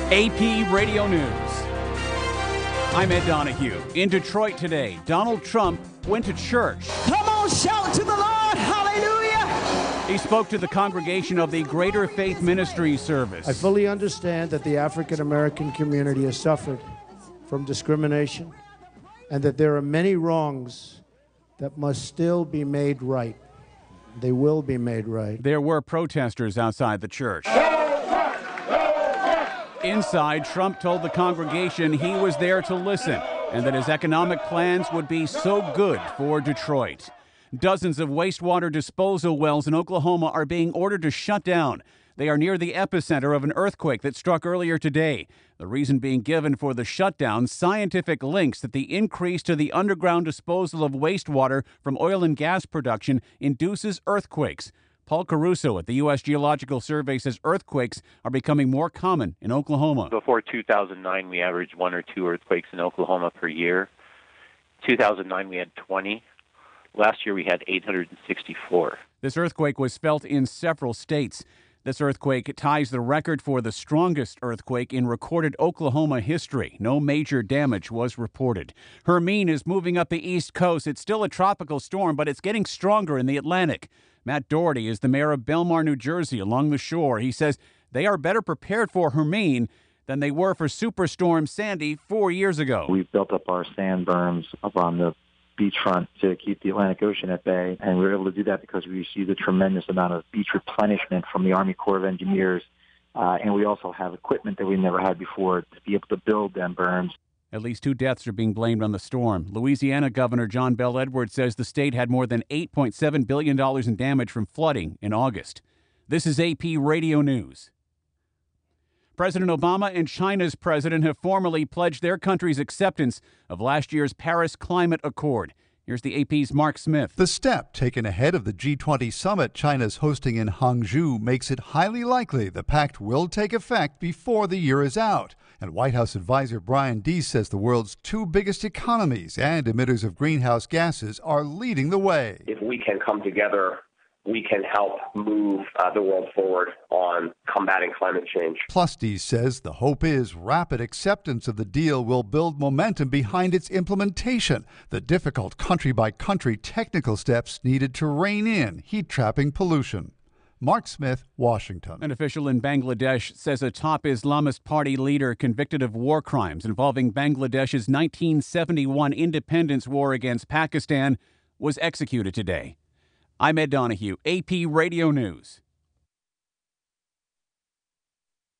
AP Radio News. I'm Ed Donahue. In Detroit today, Donald Trump went to church. Come on, shout to the Lord, hallelujah! He spoke to the congregation of the Greater Faith Ministry Service. I fully understand that the African American community has suffered from discrimination and that there are many wrongs that must still be made right. They will be made right. There were protesters outside the church. Inside, Trump told the congregation he was there to listen and that his economic plans would be so good for Detroit. Dozens of wastewater disposal wells in Oklahoma are being ordered to shut down. They are near the epicenter of an earthquake that struck earlier today. The reason being given for the shutdown, scientific links that the increase to the underground disposal of wastewater from oil and gas production induces earthquakes. Paul Caruso at the U.S. Geological Survey says earthquakes are becoming more common in Oklahoma. Before 2009, we averaged 1 or 2 earthquakes in Oklahoma per year. 2009, we had 20. Last year, we had 864. This earthquake was felt in several states. This earthquake ties the record for the strongest earthquake in recorded Oklahoma history. No major damage was reported. Hermine is moving up the East Coast. It's still a tropical storm, but it's getting stronger in the Atlantic. Matt Doherty is the mayor of Belmar, New Jersey, along the shore. He says they are better prepared for Hermine than they were for Superstorm Sandy 4 years ago. We've built up our sand berms up on the beachfront to keep the Atlantic Ocean at bay, and we were able to do that because we received a tremendous amount of beach replenishment from the Army Corps of Engineers, and we also have equipment that we never had before to be able to build them berms. At least 2 deaths are being blamed on the storm. Louisiana Governor John Bel Edwards says the state had more than $8.7 billion in damage from flooding in August. This is AP Radio News. President Obama and China's president have formally pledged their country's acceptance of last year's Paris Climate Accord. Here's the AP's Mark Smith. The step taken ahead of the G20 summit China's hosting in Hangzhou makes it highly likely the pact will take effect before the year is out. And White House advisor Brian Deese says the world's 2 biggest economies and emitters of greenhouse gases are leading the way. If we can come together, we can help move the world forward on combating climate change. Plus, Deese says the hope is rapid acceptance of the deal will build momentum behind its implementation, the difficult country-by-country technical steps needed to rein in heat-trapping pollution. Mark Smith, Washington. An official in Bangladesh says a top Islamist party leader convicted of war crimes involving Bangladesh's 1971 independence war against Pakistan was executed today. I'm Ed Donahue, AP Radio News.